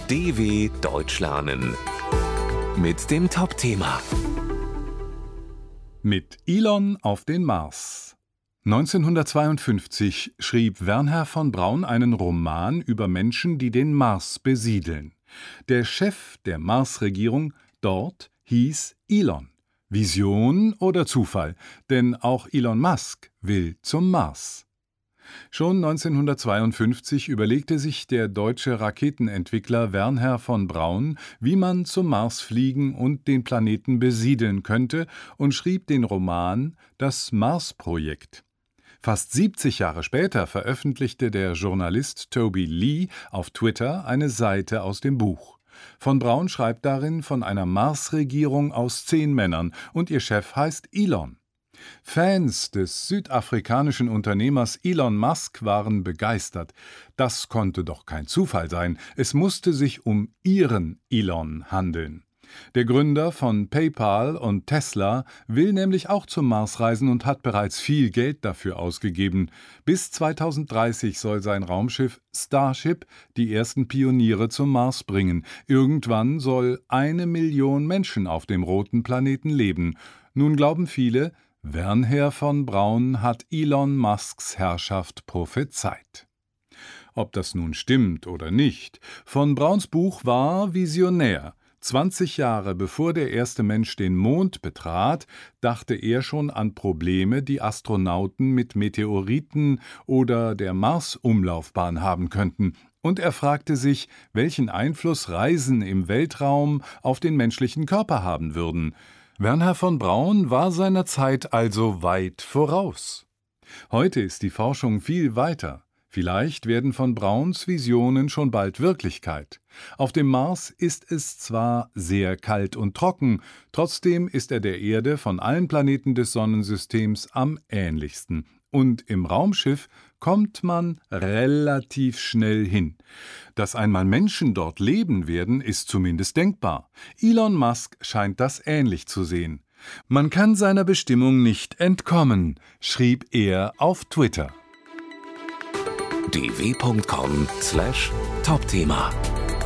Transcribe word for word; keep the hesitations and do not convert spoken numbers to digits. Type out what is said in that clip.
D W Deutsch lernen mit dem Top-Thema. Mit Elon auf den Mars. neunzehnhundertzweiundfünfzig schrieb Wernher von Braun einen Roman über Menschen, die den Mars besiedeln. Der Chef der Mars-Regierung dort hieß Elon. Vision oder Zufall? Denn auch Elon Musk will zum Mars. Schon neunzehnhundertzweiundfünfzig überlegte sich der deutsche Raketenentwickler Wernher von Braun, wie man zum Mars fliegen und den Planeten besiedeln könnte, und schrieb den Roman »Das Mars-Projekt«. Fast siebzig Jahre später veröffentlichte der Journalist Toby Lee auf Twitter eine Seite aus dem Buch. Von Braun schreibt darin von einer Mars-Regierung aus zehn Männern, und ihr Chef heißt Elon. Fans des südafrikanischen Unternehmers Elon Musk waren begeistert. Das konnte doch kein Zufall sein. Es musste sich um ihren Elon handeln. Der Gründer von PayPal und Tesla will nämlich auch zum Mars reisen und hat bereits viel Geld dafür ausgegeben. Bis zweitausenddreißig soll sein Raumschiff Starship die ersten Pioniere zum Mars bringen. Irgendwann soll eine Million Menschen auf dem roten Planeten leben. Nun glauben viele, Wernher von Braun hat Elon Musks Herrschaft prophezeit. Ob das nun stimmt oder nicht, von Brauns Buch war visionär. zwanzig Jahre bevor der erste Mensch den Mond betrat, dachte er schon an Probleme, die Astronauten mit Meteoriten oder der Mars-Umlaufbahn haben könnten. Und er fragte sich, welchen Einfluss Reisen im Weltraum auf den menschlichen Körper haben würden. Wernher von Braun war seiner Zeit also weit voraus. Heute ist die Forschung viel weiter. Vielleicht werden von Brauns Visionen schon bald Wirklichkeit. Auf dem Mars ist es zwar sehr kalt und trocken, trotzdem ist er der Erde von allen Planeten des Sonnensystems am ähnlichsten. Und im Raumschiff kommt man relativ schnell hin. Dass einmal Menschen dort leben werden, ist zumindest denkbar. Elon Musk scheint das ähnlich zu sehen. Man kann seiner Bestimmung nicht entkommen, schrieb er auf Twitter. d w punkt com slash Top-Thema